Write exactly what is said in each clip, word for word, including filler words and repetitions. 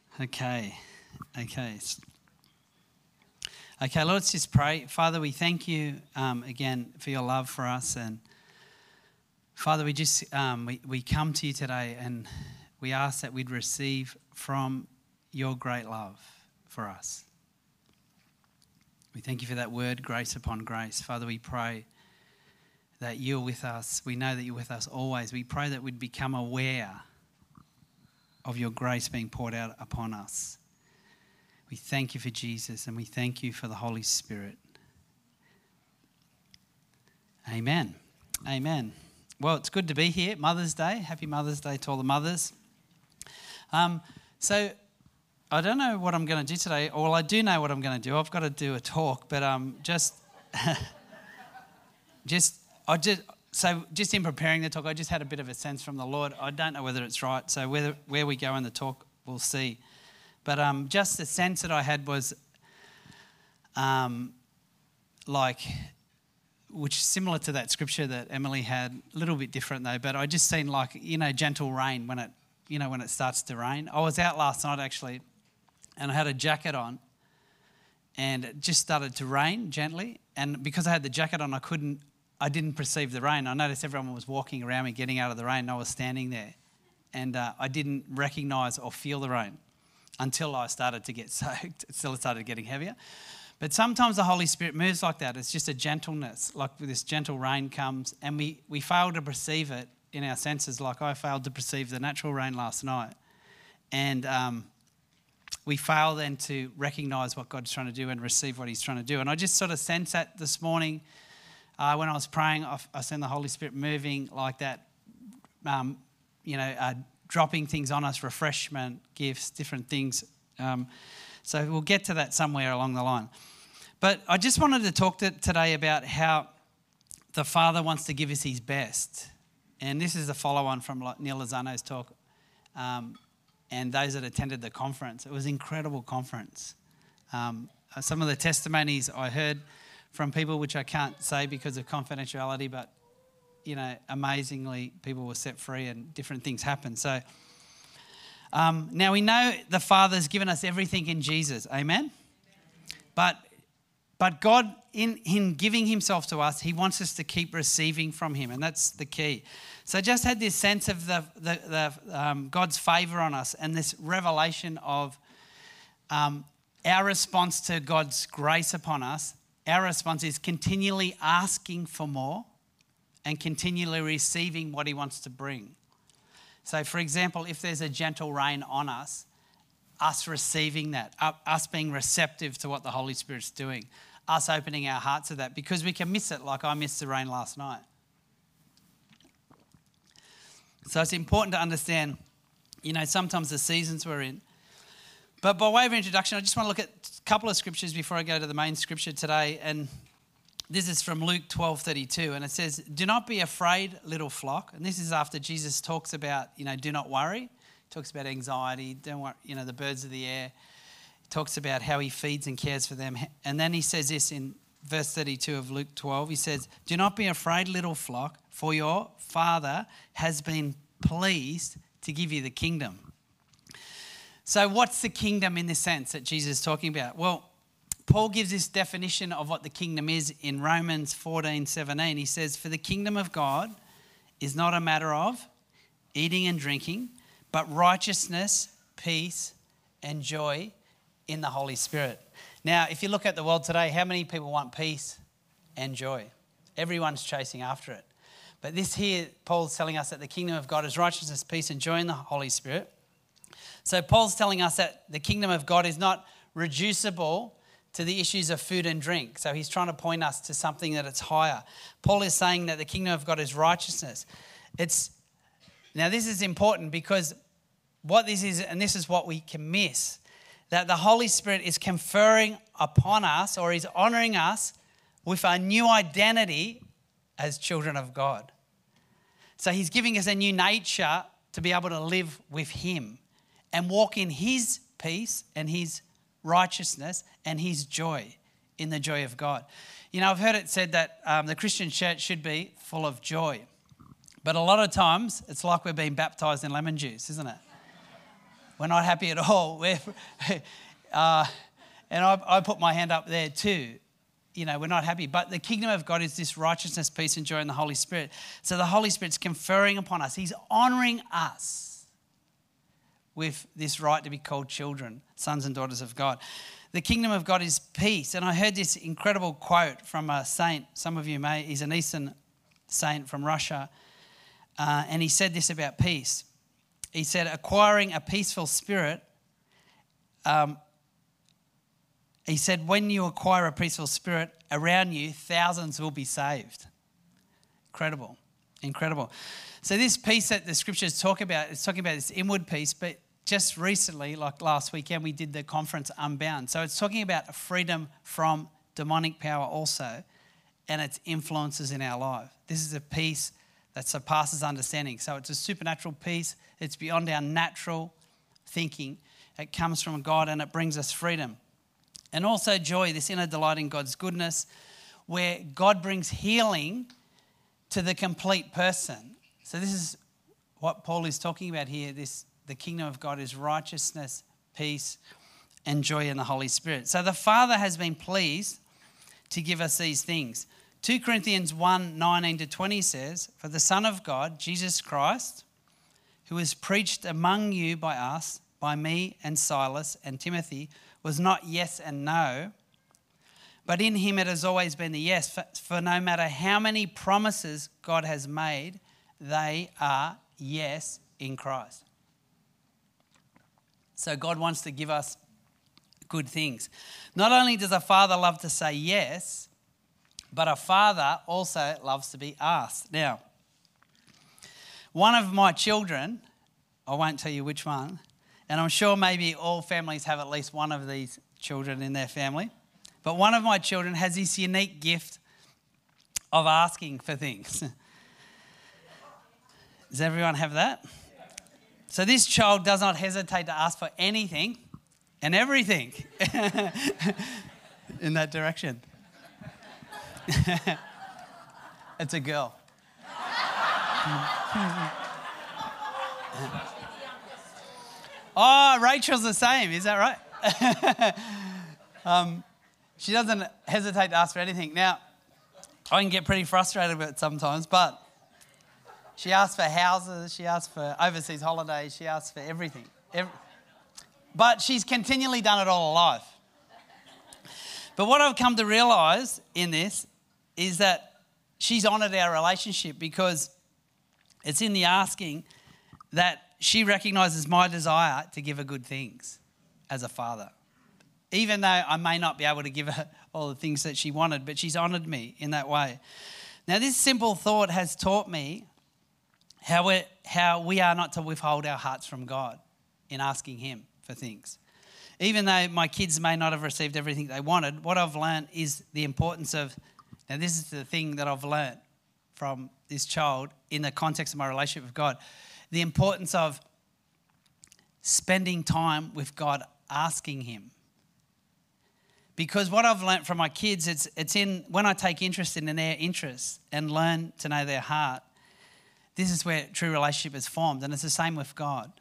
Okay, okay. Okay, let's just pray. Father, we thank you um, again for your love for us. And Father, we just, um, we, we come to you today and we ask that we'd receive from your great love for us. We thank you for that word, grace upon grace. Father, we pray that you're with us. We know that you're with us always. We pray that we'd become aware of your grace being poured out upon us. We thank you for Jesus and we thank you for the Holy Spirit. Amen. Amen. Well, it's good to be here. Mother's Day. Happy Mother's Day to all the mothers. Um, so I don't know what I'm going to do today. Well, I do know what I'm going to do. I've got to do a talk, but um, just, just, I just, so just in preparing the talk, I just had a bit of a sense from the Lord. I don't know whether it's right. So whether where we go in the talk, we'll see. But um, just the sense that I had was, um, like, which is similar to that scripture that Emily had, a little bit different though. But I just seen like, you know, gentle rain when it, you know, when it starts to rain. I was out last night actually, and I had a jacket on, and it just started to rain gently. And because I had the jacket on, I couldn't, I didn't perceive the rain. I noticed everyone was walking around me, getting out of the rain, and I was standing there, and uh, I didn't recognise or feel the rain until I started to get soaked. It still started getting heavier. But sometimes the Holy Spirit moves like that. It's just a gentleness, like this gentle rain comes, and we, we fail to perceive it in our senses, like I failed to perceive the natural rain last night. And um, we fail then to recognise what God's trying to do and receive what he's trying to do. And I just sort of sense that this morning uh, when I was praying, I, I sent the Holy Spirit moving like that, um, you know, uh, dropping things on us, refreshment, gifts, different things. Um, so we'll get to that somewhere along the line. But I just wanted to talk to, today about how the Father wants to give us his best. And this is a follow-on from Neil Lozano's talk um, and those that attended the conference. It was an incredible conference. Um, some of the testimonies I heard from people, which I can't say because of confidentiality, but you know, amazingly, people were set free and different things happened. So um, now we know the Father's given us everything in Jesus. Amen? But but God, in, in giving himself to us, he wants us to keep receiving from him, and that's the key. So I just had this sense of the, the, the um, God's favour on us and this revelation of um, our response to God's grace upon us. Our response is continually asking for more and continually receiving what he wants to bring. So, for example, if there's a gentle rain on us, us receiving that, us being receptive to what the Holy Spirit's doing, us opening our hearts to that, because we can miss it like I missed the rain last night. So it's important to understand, you know, sometimes the seasons we're in. But by way of introduction, I just want to look at a couple of scriptures before I go to the main scripture today. And this is from Luke twelve thirty-two, and it says, "Do not be afraid, little flock." And this is after Jesus talks about, you know, do not worry. He talks about anxiety, don't worry, you know, the birds of the air. He talks about how he feeds and cares for them. And then he says this in verse thirty-two of Luke twelve. He says, "Do not be afraid, little flock, for your Father has been pleased to give you the kingdom." So what's the kingdom in this sense that Jesus is talking about? Well, Paul gives this definition of what the kingdom is in Romans fourteen seventeen. He says, "For the kingdom of God is not a matter of eating and drinking, but righteousness, peace, and joy in the Holy Spirit." Now, if you look at the world today, how many people want peace and joy? Everyone's chasing after it. But this here, Paul's telling us that the kingdom of God is righteousness, peace, and joy in the Holy Spirit. So Paul's telling us that the kingdom of God is not reducible to the issues of food and drink. So he's trying to point us to something that it's higher. Paul is saying that the kingdom of God is righteousness. It's now this is important because what this is, and this is what we can miss, that the Holy Spirit is conferring upon us, or he's honouring us with a new identity as children of God. So he's giving us a new nature to be able to live with him and walk in his peace and his righteousness and his joy, in the joy of God. You know, I've heard it said that um, the Christian church should be full of joy. But a lot of times, it's like we're being baptised in lemon juice, isn't it? we're not happy at all. We're, uh, and I, I put my hand up there too. You know, we're not happy. But the kingdom of God is this righteousness, peace, and joy in the Holy Spirit. So the Holy Spirit's conferring upon us. He's honouring us with this right to be called children, sons and daughters of God. The kingdom of God is peace. And I heard this incredible quote from a saint. Some of you may. He's an Eastern saint from Russia. Uh, and he said this about peace. He said, acquiring a peaceful spirit, um, he said, when you acquire a peaceful spirit around you, thousands will be saved. Incredible, incredible. So this peace that the scriptures talk about, it's talking about this inward peace, but just recently, like last weekend, we did the conference Unbound. So it's talking about freedom from demonic power also and its influences in our life. This is a peace that surpasses understanding. So it's a supernatural peace. It's beyond our natural thinking. It comes from God and it brings us freedom. And also joy, this inner delight in God's goodness, where God brings healing to the complete person. So this is what Paul is talking about here. This, the kingdom of God is righteousness, peace, and joy in the Holy Spirit. So the Father has been pleased to give us these things. Second Corinthians one, nineteen to twenty says, for the Son of God, Jesus Christ, who was preached among you by us, by me and Silas and Timothy, was not yes and no, but in him it has always been the yes. For, for no matter how many promises God has made, they are yes in Christ. So God wants to give us good things. Not only does a father love to say yes, but a father also loves to be asked. Now, one of my children, I won't tell you which one, and I'm sure maybe all families have at least one of these children in their family. But one of my children has this unique gift of asking for things. Does everyone have that? So this child does not hesitate to ask for anything and everything in that direction. It's a girl. Oh, Rachel's the same, is that right? um, she doesn't hesitate to ask for anything. Now, I can get pretty frustrated with it sometimes, but she asks for houses, she asks for overseas holidays, she asks for everything. Every, but she's continually done it all her life. But what I've come to realise in this is that she's honoured our relationship because it's in the asking that she recognises my desire to give her good things as a father. Even though I may not be able to give her all the things that she wanted, but she's honoured me in that way. Now, this simple thought has taught me how, we're, how we are not to withhold our hearts from God in asking him for things. Even though my kids may not have received everything they wanted, what I've learned is the importance of, now this is the thing that I've learned from this child in the context of my relationship with God, the importance of spending time with God asking him. Because what I've learnt from my kids, it's it's in when I take interest in their interests and learn to know their heart, this is where true relationship is formed. And it's the same with God.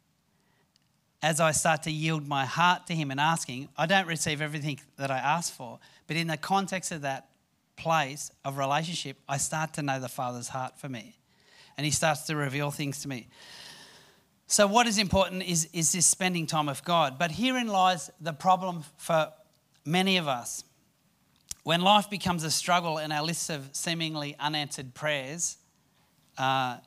As I start to yield my heart to him and asking, I don't receive everything that I ask for. But in the context of that place of relationship, I start to know the Father's heart for me. And he starts to reveal things to me. So what is important is, is this spending time with God. But herein lies the problem for many of us. When life becomes a struggle and our lists of seemingly unanswered prayers uh,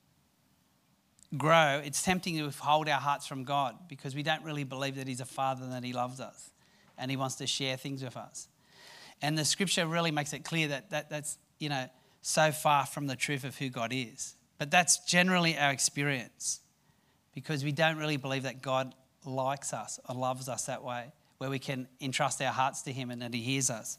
grow, it's tempting to withhold our hearts from God because we don't really believe that he's a father and that he loves us and he wants to share things with us. And the scripture really makes it clear that, that that's, you know, so far from the truth of who God is. But that's generally our experience because we don't really believe that God likes us or loves us that way, where we can entrust our hearts to him and that he hears us.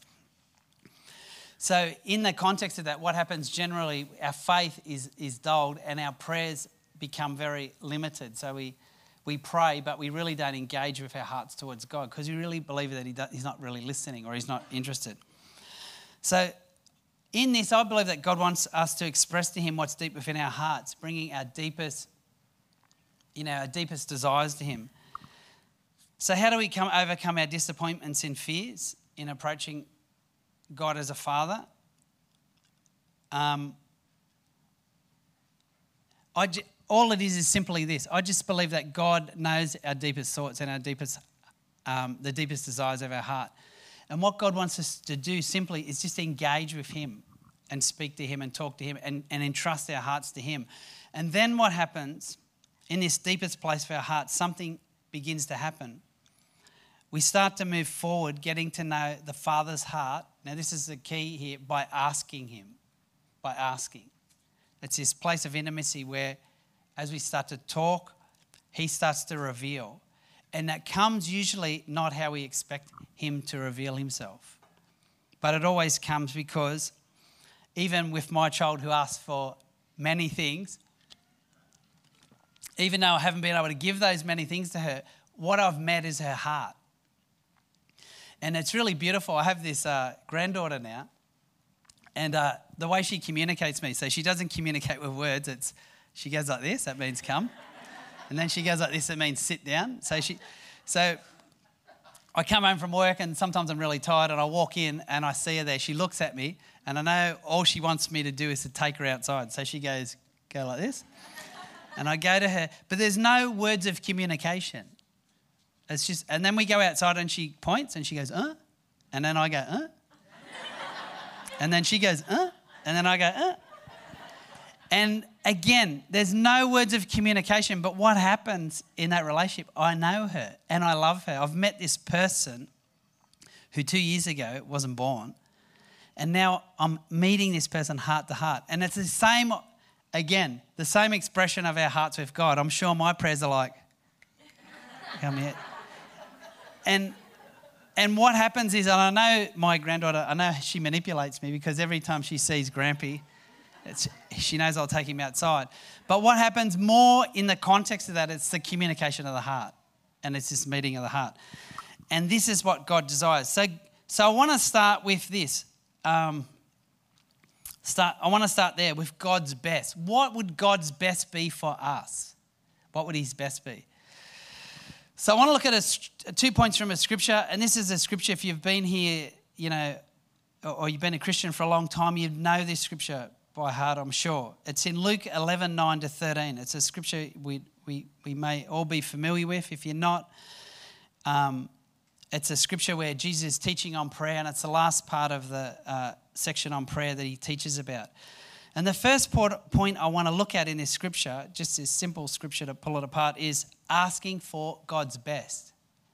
So in the context of that, what happens generally, our faith is, is dulled and our prayers become very limited. So we, we pray, but we really don't engage with our hearts towards God because we really believe that he does, he's not really listening or he's not interested. So in this, I believe that God wants us to express to him what's deep within our hearts, bringing our deepest you know, our deepest desires to him. So how do we come overcome our disappointments and fears in approaching God as a father? Um, I j- all it is is simply this. I just believe that God knows our deepest thoughts and our deepest, um, the deepest desires of our heart. And what God wants us to do simply is just engage with him and speak to him and talk to him and, and entrust our hearts to him. And then what happens in this deepest place of our hearts, something begins to happen. We start to move forward, getting to know the Father's heart. Now, this is the key here, by asking him, by asking. It's this place of intimacy where as we start to talk, he starts to reveal. And that comes usually not how we expect him to reveal himself. But it always comes because even with my child who asks for many things, even though I haven't been able to give those many things to her, what I've met is her heart. And it's really beautiful. I have this uh, granddaughter now, and uh, the way she communicates me, so she doesn't communicate with words. It's she goes like this, that means come. And then she goes like this, that means sit down. So she, so I come home from work and sometimes I'm really tired and I walk in and I see her there. She looks at me and I know all she wants me to do is to take her outside. So she goes, go like this. And I go to her, but there's no words of communication. It's just, and then we go outside and she points and she goes, uh, and then I go, uh, and then she goes, uh, and then I go, uh. And again, there's no words of communication, but what happens in that relationship, I know her and I love her. I've met this person who two years ago wasn't born, and now I'm meeting this person heart to heart. And it's the same, again, the same expression of our hearts with God. I'm sure my prayers are like, come here. And and what happens is, and I know my granddaughter, I know she manipulates me because every time she sees Grampy, it's, she knows I'll take him outside. But what happens more in the context of that, it's the communication of the heart. And it's this meeting of the heart. And this is what God desires. So, so I want to start with this. Um, start. I want to start there with God's best. What would God's best be for us? What would his best be? So I want to look at a, two points from a scripture, and this is a scripture, if you've been here, you know, or you've been a Christian for a long time, you know this scripture by heart, I'm sure. It's in Luke eleven, nine to thirteen. It's a scripture we we we may all be familiar with. If you're not, um, it's a scripture where Jesus is teaching on prayer, and it's the last part of the uh, section on prayer that he teaches about. And the first point I want to look at in this scripture, just this simple scripture to pull it apart, is asking for God's best.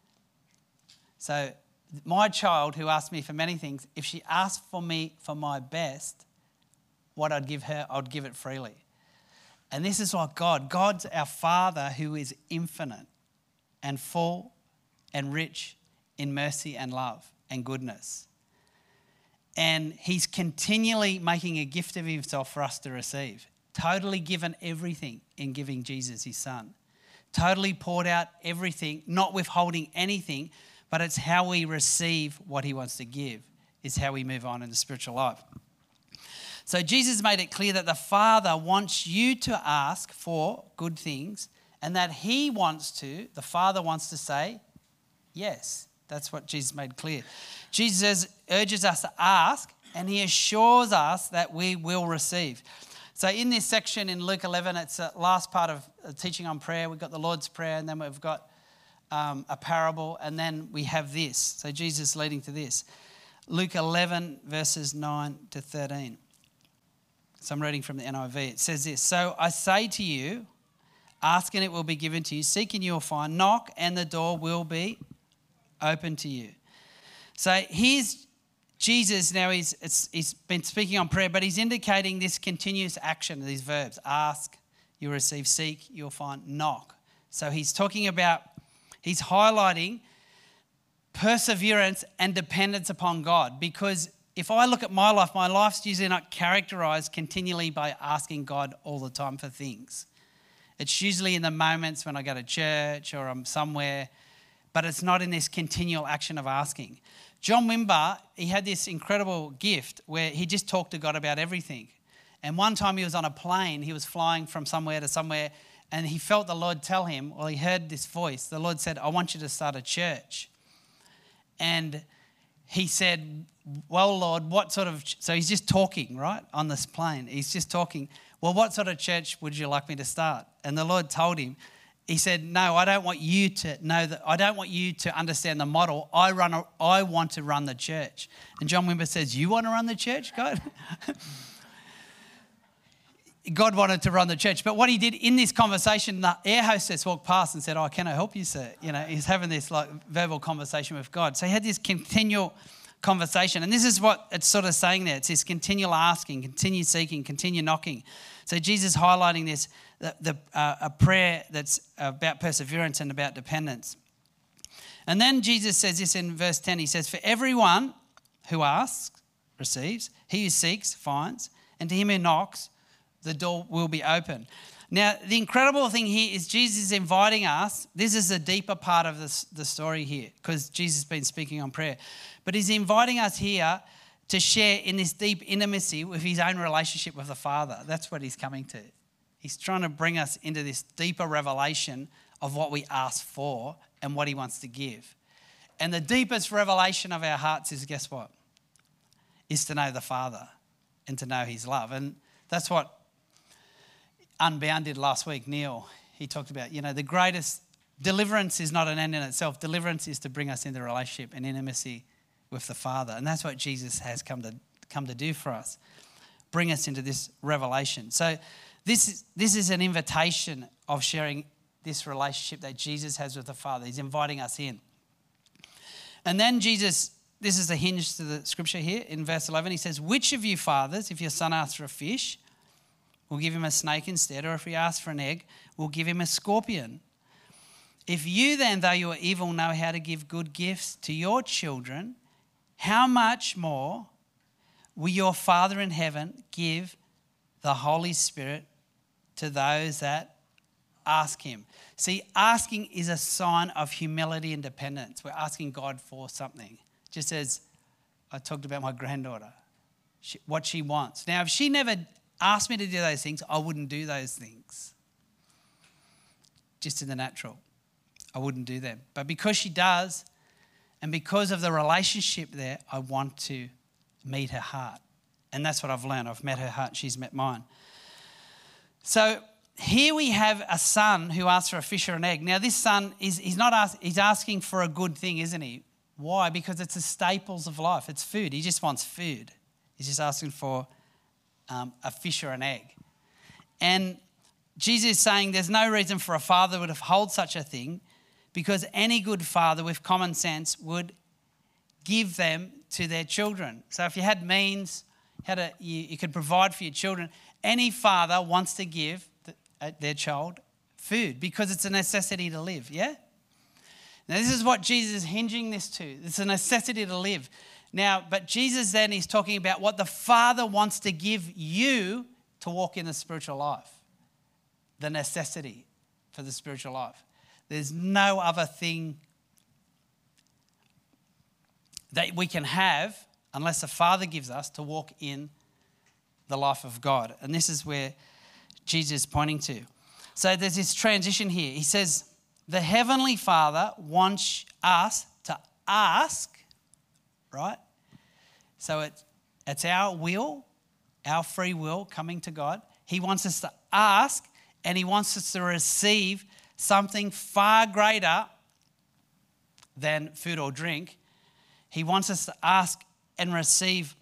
So my child who asked me for many things, if she asked for me for my best, what I'd give her, I'd give it freely. And this is what God, God's our Father who is infinite and full and rich in mercy and love and goodness. And he's continually making a gift of himself for us to receive. Totally given everything in giving Jesus his son. Totally poured out everything, not withholding anything, but it's how we receive what he wants to give is how we move on in the spiritual life. So Jesus made it clear that the Father wants you to ask for good things and that he wants to, the Father wants to say yes. That's what Jesus made clear. Jesus urges us to ask, and he assures us that we will receive. So in this section in Luke eleven, it's the last part of teaching on prayer. We've got the Lord's Prayer, and then we've got um, a parable, and then we have this. So Jesus leading to this. Luke eleven, verses nine to thirteen. So I'm reading from the N I V. It says this: So I say to you, ask and it will be given to you. Seek and you will find. Knock and the door will be open to you. So here's Jesus now. He's, it's, he's been speaking on prayer, but he's indicating this continuous action, these verbs. Ask, you'll receive. Seek, you'll find. Knock. So he's talking about, he's highlighting perseverance and dependence upon God. Because if I look at my life, my life's usually not characterized continually by asking God all the time for things. It's usually in the moments when I go to church or I'm somewhere, but it's not in this continual action of asking. John Wimber, he had this incredible gift where he just talked to God about everything. And one time he was on a plane, he was flying from somewhere to somewhere, And he felt the Lord tell him, well, he heard this voice. The Lord said, I want you to start a church. And he said, well, Lord, what sort of, so he's just talking, right, on this plane. He's just talking. Well, what sort of church would you like me to start? And the Lord told him, he said, no, I don't want you to know that, I don't want you to understand the model. I run, a, I want to run the church. And John Wimber says, you want to run the church, God? God wanted to run the church. But what he did in this conversation, the air hostess walked past and said, oh, can I help you, sir? You know, he's having this like verbal conversation with God. So he had this continual conversation. And this is what it's sort of saying there. It's this continual asking, continue seeking, continue knocking. So Jesus highlighting this, the, the uh, a prayer that's about perseverance and about dependence. And then Jesus says this in verse ten. He says, for everyone who asks, receives. He who seeks, finds. And to him who knocks, the door will be open. Now, the incredible thing here is Jesus is inviting us. This is a deeper part of this, the story here, because Jesus has been speaking on prayer. But he's inviting us here to share in this deep intimacy with his own relationship with the Father. That's what he's coming to. He's trying to bring us into this deeper revelation of what we ask for and what he wants to give. And the deepest revelation of our hearts is, guess what? Is to know the Father and to know his love. And that's what Unbound did last week. Neil, he talked about, you know, the greatest deliverance is not an end in itself. Deliverance is to bring us into relationship and intimacy with the Father. And that's what Jesus has come to come to do for us. Bring us into this revelation. So this is, this is an invitation of sharing this relationship that Jesus has with the Father. He's inviting us in. And then Jesus, this is a hinge to the scripture here in verse eleven. He says, which of you fathers, if your son asks for a fish, will give him a snake instead, or if he asks for an egg, will give him a scorpion? If you then, though you are evil, know how to give good gifts to your children, how much more will your Father in heaven give the Holy Spirit to those that ask him? See, asking is a sign of humility and dependence. We're asking God for something. Just as I talked about my granddaughter, she, what she wants. Now, if she never asked me to do those things, I wouldn't do those things. Just in the natural, I wouldn't do them. But because she does, and because of the relationship there, I want to meet her heart. And that's what I've learned. I've met her heart, she's met mine. So here we have a son who asks for a fish or an egg. Now this son, is he's not ask, he's asking for a good thing, isn't he? Why? Because it's the staples of life. It's food. He just wants food. He's just asking for Um, a fish or an egg. And Jesus is saying there's no reason for a father to withhold such a thing, because any good father with common sense would give them to their children. So if you had means, had a, you, you could provide for your children, any father wants to give the, uh, their child food because it's a necessity to live, yeah? Now this is what Jesus is hinging this to. It's a necessity to live. Now, but Jesus then is talking about what the Father wants to give you to walk in the spiritual life. The necessity for the spiritual life. There's no other thing that we can have unless the Father gives us to walk in the life of God. And this is where Jesus is pointing to. So there's this transition here. He says, the Heavenly Father wants us to ask, right? So it, it's our will, our free will coming to God. He wants us to ask, and he wants us to receive something far greater than food or drink. He wants us to ask and receive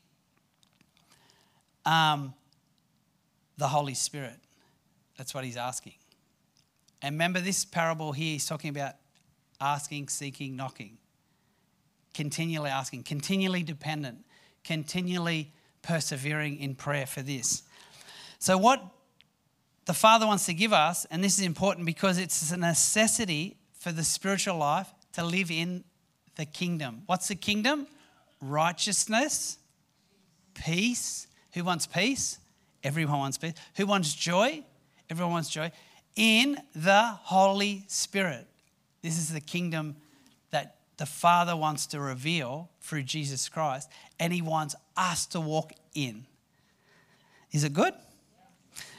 um, the Holy Spirit. That's what he's asking. And remember this parable here, he's talking about asking, seeking, knocking. Continually asking, continually dependent, continually persevering in prayer for this. So what the Father wants to give us, and this is important because it's a necessity for the spiritual life to live in the kingdom. What's the kingdom? Righteousness, peace. Who wants peace? Everyone wants peace. Who wants joy? Everyone wants joy. In the Holy Spirit. This is the kingdom that the Father wants to reveal through Jesus Christ, and he wants us to walk in. Is it good?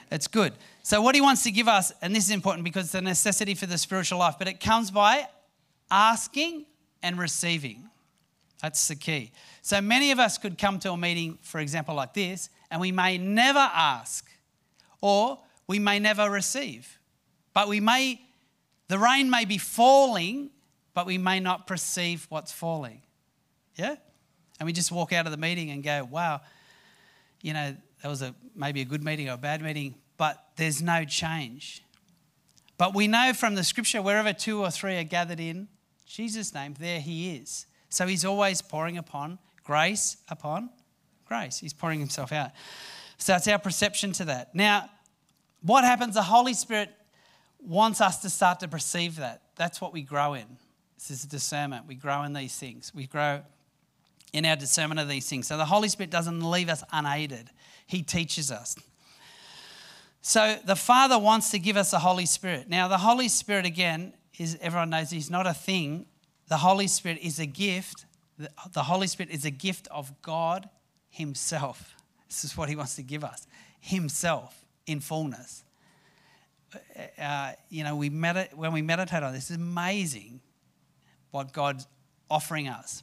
It's good. So what he wants to give us, and this is important because it's a necessity for the spiritual life, but it comes by asking and receiving. That's the key. So many of us could come to a meeting, for example, like this, and we may never ask or we may never receive. But we may, the rain may be falling, but we may not perceive what's falling. Yeah? And we just walk out of the meeting and go, wow, you know, that was a maybe a good meeting or a bad meeting, but there's no change. But we know from the scripture, wherever two or three are gathered in Jesus' name, there he is. So he's always pouring upon grace upon grace. He's pouring himself out. So that's our perception to that. Now, what happens? The Holy Spirit wants us to start to perceive that. That's what we grow in. This is discernment. We grow in these things. We grow in our discernment of these things. So the Holy Spirit doesn't leave us unaided. He teaches us. So the Father wants to give us the Holy Spirit. Now the Holy Spirit, again, is, everyone knows he's not a thing. The Holy Spirit is a gift. The Holy Spirit is a gift of God himself. This is what he wants to give us. Himself in fullness. Uh, you know, we medit- when we meditate on this, it's amazing what God's offering us.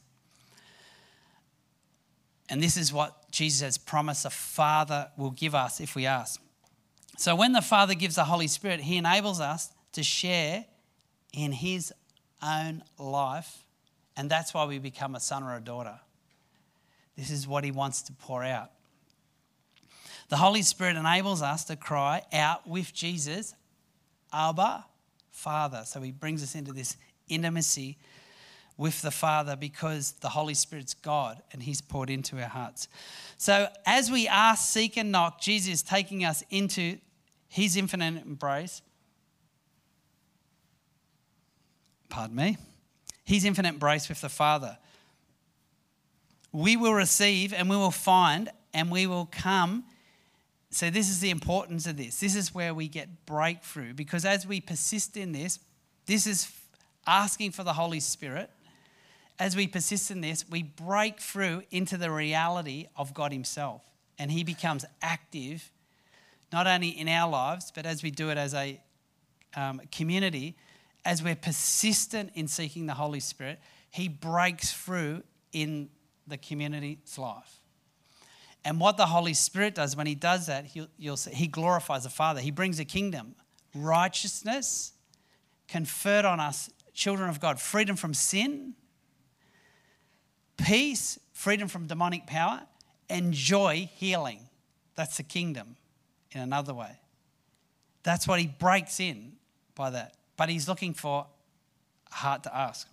And this is what Jesus has promised the Father will give us if we ask. So when the Father gives the Holy Spirit, he enables us to share in his own life. And that's why we become a son or a daughter. This is what he wants to pour out. The Holy Spirit enables us to cry out with Jesus, Abba, Father. So he brings us into this intimacy with the Father because the Holy Spirit's God and he's poured into our hearts. So as we ask, seek and knock, Jesus is taking us into his infinite embrace. Pardon me. His infinite embrace with the Father. We will receive and we will find and we will come. So this is the importance of this. This is where we get breakthrough because as we persist in this, this is asking for the Holy Spirit. As we persist in this, we break through into the reality of God himself. And he becomes active, not only in our lives, but as we do it as a um, community, as we're persistent in seeking the Holy Spirit, he breaks through in the community's life. And what the Holy Spirit does when he does that, he'll, you'll see, he glorifies the Father. He brings a kingdom, righteousness, conferred on us, children of God, freedom from sin, peace, freedom from demonic power, and joy, healing. That's the kingdom in another way. That's what he breaks in by that. But he's looking for a heart to ask.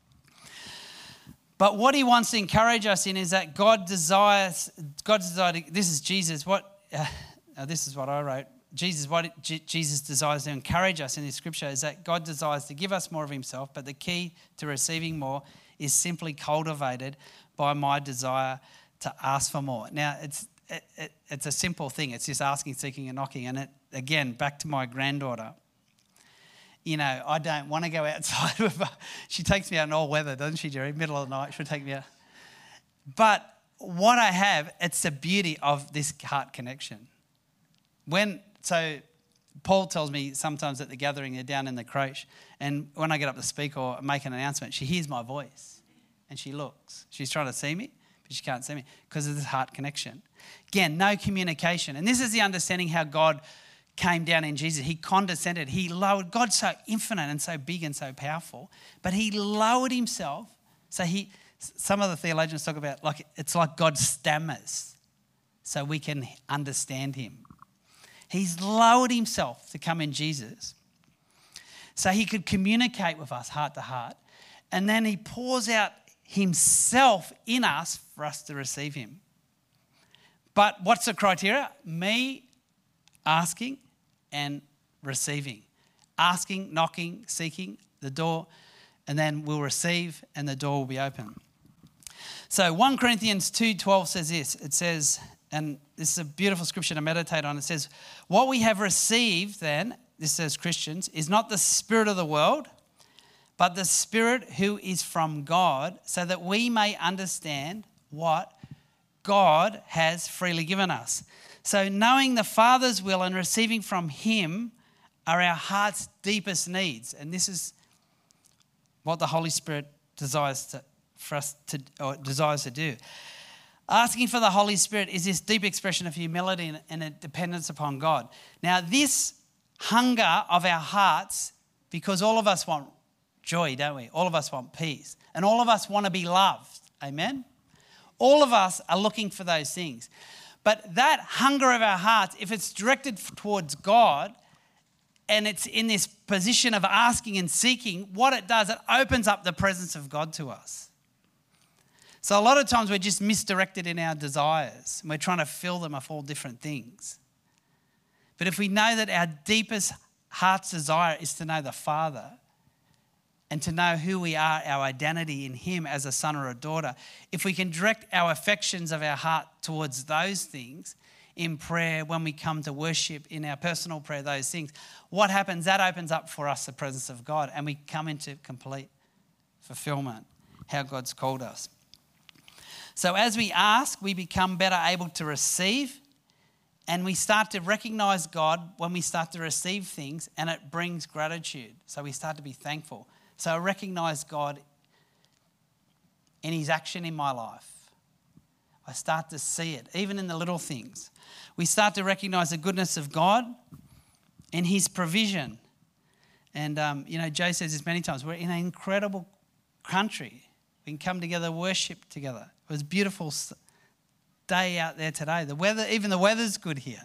But what he wants to encourage us in is that God desires, God's desire, to, this is Jesus, what, uh, this is what I wrote. Jesus, what it, J- Jesus desires to encourage us in this scripture is that God desires to give us more of himself, but the key to receiving more is simply cultivated by my desire to ask for more. Now, it's it, it, it's a simple thing. It's just asking, seeking, and knocking. And it, again, back to my granddaughter. You know, I don't want to go outside with her. She takes me out in all weather, doesn't she, Jerry? Middle of the night, she'll take me out. But what I have, it's the beauty of this heart connection. When, so Paul tells me sometimes at the gathering, they're down in the creche, and when I get up to speak or make an announcement, she hears my voice and she looks. She's trying to see me, but she can't see me because of this heart connection. Again, no communication. And this is the understanding how God came down in Jesus. He condescended. He lowered. God's so infinite and so big and so powerful, but he lowered himself. So he, some of the theologians talk about like it's like God stammers so we can understand him. He's lowered himself to come in Jesus so he could communicate with us heart to heart. And then he pours out himself in us for us to receive him. But what's the criteria? Me asking and receiving. Asking, knocking, seeking the door, and then we'll receive and the door will be open. So First Corinthians two twelve says this. It says, and this is a beautiful scripture to meditate on. It says, what we have received then, this says Christians, is not the spirit of the world, but the Spirit who is from God, so that we may understand what God has freely given us. So knowing the Father's will and receiving from him are our heart's deepest needs. And this is what the Holy Spirit desires to, for us to, or desires to do. Asking for the Holy Spirit is this deep expression of humility and, and a dependence upon God. Now, this hunger of our hearts, because all of us want joy, don't we? All of us want peace. And all of us want to be loved. Amen? All of us are looking for those things. But that hunger of our hearts, if it's directed towards God and it's in this position of asking and seeking, what it does, it opens up the presence of God to us. So a lot of times we're just misdirected in our desires and we're trying to fill them with all different things. But if we know that our deepest heart's desire is to know the Father and to know who we are, our identity in him as a son or a daughter, if we can direct our affections of our heart towards those things in prayer, when we come to worship, in our personal prayer, those things, what happens? That opens up for us the presence of God and we come into complete fulfillment, how God's called us. So as we ask, we become better able to receive, and we start to recognize God when we start to receive things, and it brings gratitude. So we start to be thankful. So I recognize God in his action in my life. I start to see it, even in the little things. We start to recognize the goodness of God and his provision. And, um, you know, Joe says this many times, we're in an incredible country. We can come together, worship together. It was a beautiful day out there today. The weather, even the weather's good here.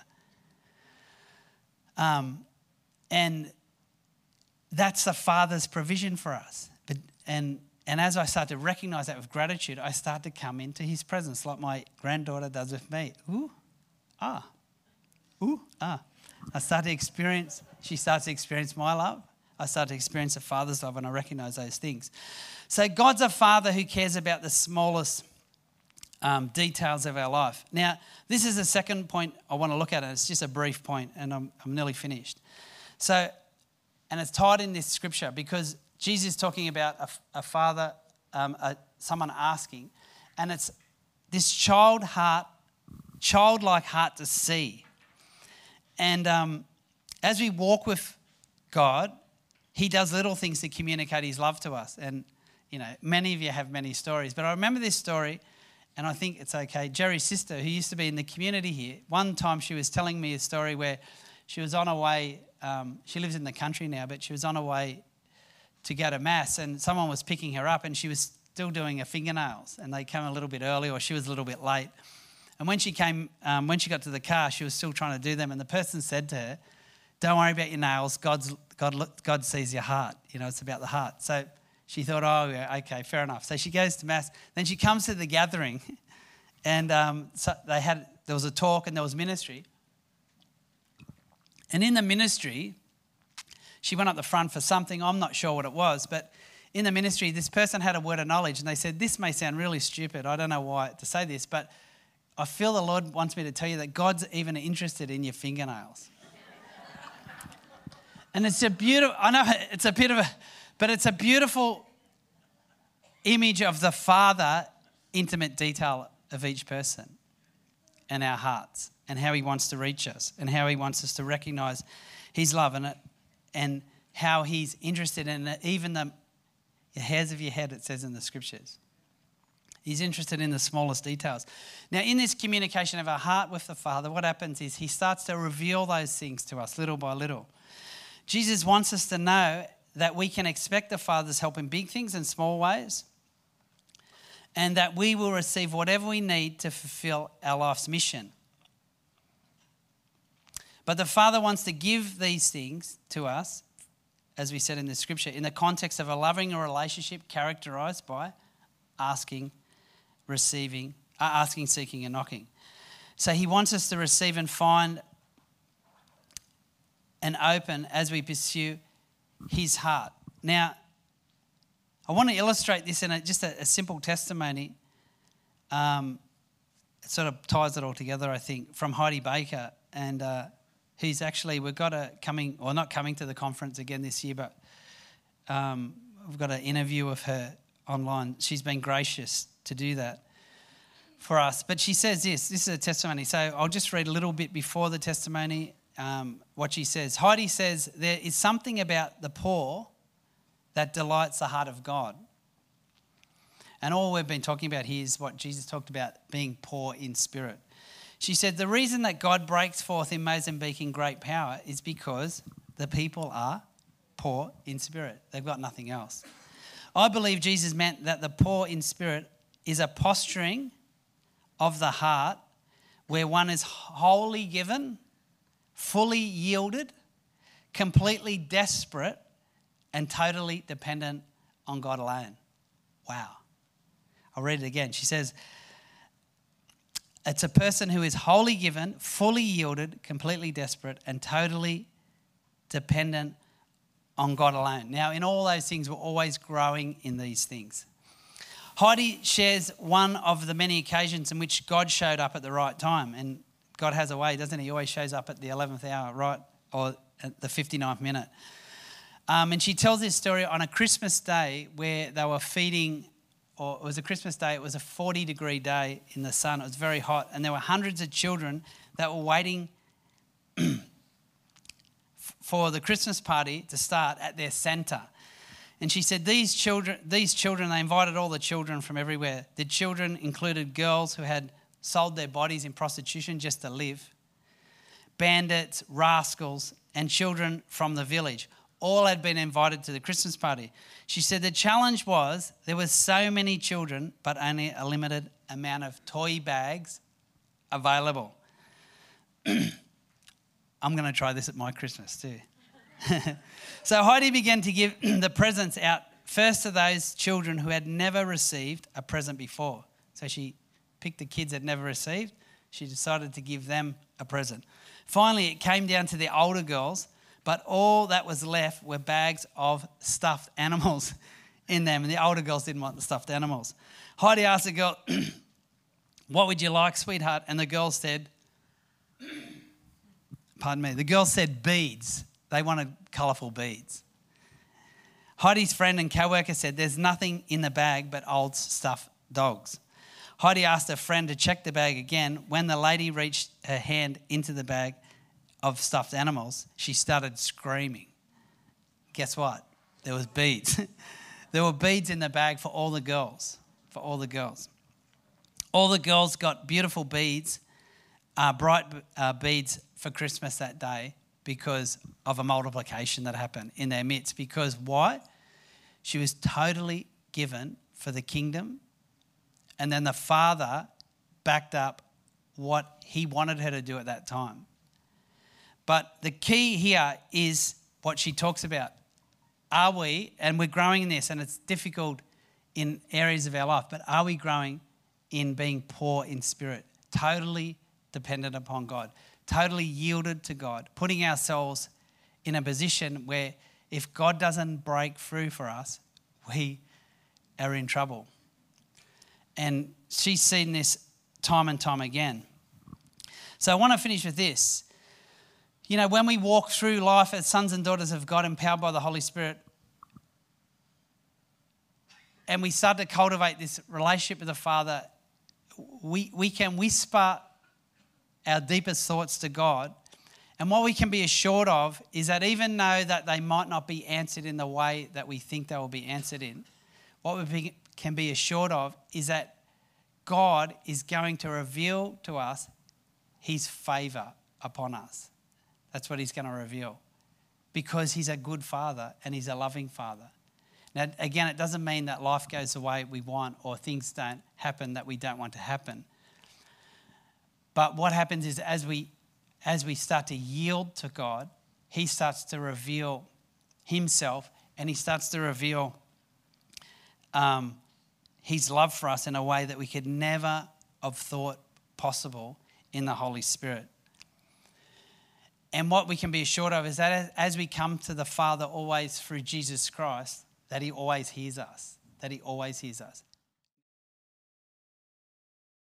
Um, and that's the Father's provision for us. But, and, and as I start to recognize that with gratitude, I start to come into his presence like my granddaughter does with me. Ooh, ah, ooh, ah. I start to experience, she starts to experience my love. I start to experience the Father's love, and I recognize those things. So God's a Father who cares about the smallest um, details of our life. Now, this is the second point I want to look at, and it's just a brief point, and I'm, I'm nearly finished. So, and it's tied in this scripture because Jesus is talking about a, a father, um, a, someone asking, and it's this child heart, childlike heart to see. And um, as we walk with God, he does little things to communicate his love to us. And, you know, many of you have many stories, but I remember this story, and I think it's okay. Jerry's sister, who used to be in the community here, one time she was telling me a story where she was on her way, um, she lives in the country now, but she was on her way to go to Mass, and someone was picking her up, and she was still doing her fingernails, and they came a little bit early, or she was a little bit late. And when she came, um, when she got to the car, she was still trying to do them, and the person said to her, "Don't worry about your nails. God's God. God sees your heart. You know, it's about the heart." So she thought, "Oh, yeah, okay, fair enough." So she goes to Mass. Then she comes to the gathering, and um, so they had there was a talk and there was ministry. And in the ministry, she went up the front for something. I'm not sure what it was, but in the ministry, this person had a word of knowledge, and they said, "This may sound really stupid. I don't know why to say this, but I feel the Lord wants me to tell you that God's even interested in your fingernails." And it's a beautiful, I know it's a bit of a, but it's a beautiful image of the Father, intimate detail of each person and our hearts and how he wants to reach us and how he wants us to recognize his love and it, and how he's interested in it, even the hairs of your head, it says in the scriptures. He's interested in the smallest details. Now, in this communication of our heart with the Father, what happens is he starts to reveal those things to us little by little. Jesus wants us to know that we can expect the Father's help in big things and small ways, and that we will receive whatever we need to fulfill our life's mission. But the Father wants to give these things to us, as we said in the scripture, in the context of a loving relationship characterized by asking, receiving, uh, asking, seeking, and knocking. So he wants us to receive and find and open as we pursue his heart. Now, I want to illustrate this in a, just a, a simple testimony. Um, it sort of ties it all together, I think, from Heidi Baker, and uh, who's actually, we've got a coming, or not coming to the conference again this year, but um, we've got an interview of her online. She's been gracious to do that for us. But she says this, this is a testimony. So I'll just read a little bit before the testimony, um, what she says. Heidi says, there is something about the poor that delights the heart of God. And all we've been talking about here is what Jesus talked about, being poor in spirit. She said, the reason that God breaks forth in Mozambique in great power is because the people are poor in spirit. They've got nothing else. I believe Jesus meant that the poor in spirit is a posturing of the heart where one is wholly given, fully yielded, completely desperate, and totally dependent on God alone. Wow. I'll read it again. She says, it's a person who is wholly given, fully yielded, completely desperate, and totally dependent on God alone. Now, in all those things, we're always growing in these things. Heidi shares one of the many occasions in which God showed up at the right time. And God has a way, doesn't he? He always shows up at the eleventh hour, right? Or at the fifty-ninth minute. Um, and she tells this story on a Christmas day where they were feeding, or it was a Christmas day, it was a forty degree day in the sun. It was very hot. And there were hundreds of children that were waiting for the Christmas party to start at their centre. And she said these children, these children, they invited all the children from everywhere. The children included girls who had sold their bodies in prostitution just to live, bandits, rascals, and children from the village. All had been invited to the Christmas party. She said the challenge was there were so many children, but only a limited amount of toy bags available. I'm going to try this at my Christmas too. So Heidi began to give the presents out first to those children who had never received a present before. So she picked the kids that had never received. She decided to give them a present. Finally, it came down to the older girls, but all that was left were bags of stuffed animals in them. And the older girls didn't want the stuffed animals. Heidi asked the girl, what would you like, sweetheart? And the girl said, pardon me, the girl said beads. They wanted colourful beads. Heidi's friend and co-worker said there's nothing in the bag but old stuffed dogs. Heidi asked her friend to check the bag again. When the lady reached her hand into the bag of stuffed animals, she started screaming. Guess what? There was beads. There were beads in the bag for all the girls, for all the girls. All the girls got beautiful beads, uh, bright uh, beads for Christmas that day because of a multiplication that happened in their midst. Because why? She was totally given for the kingdom, and then the Father backed up what he wanted her to do at that time. But the key here is what she talks about. Are we, and we're growing in this, and it's difficult in areas of our life, but are we growing in being poor in spirit, totally dependent upon God, totally yielded to God, putting ourselves in a position where if God doesn't break through for us, we are in trouble. And she's seen this time and time again. So I want to finish with this. You know, when we walk through life as sons and daughters of God, empowered by the Holy Spirit, and we start to cultivate this relationship with the Father, we, we can whisper our deepest thoughts to God. And what we can be assured of is that even though that they might not be answered in the way that we think they will be answered in, what we be, can be assured of is that God is going to reveal to us his favour upon us. That's what he's going to reveal, because he's a good Father and he's a loving Father. Now, again, it doesn't mean that life goes the way we want or things don't happen that we don't want to happen. But what happens is as we as we start to yield to God, he starts to reveal himself, and he starts to reveal um, his love for us in a way that we could never have thought possible in the Holy Spirit. And what we can be assured of is that as we come to the Father always through Jesus Christ, that he always hears us, that he always hears us.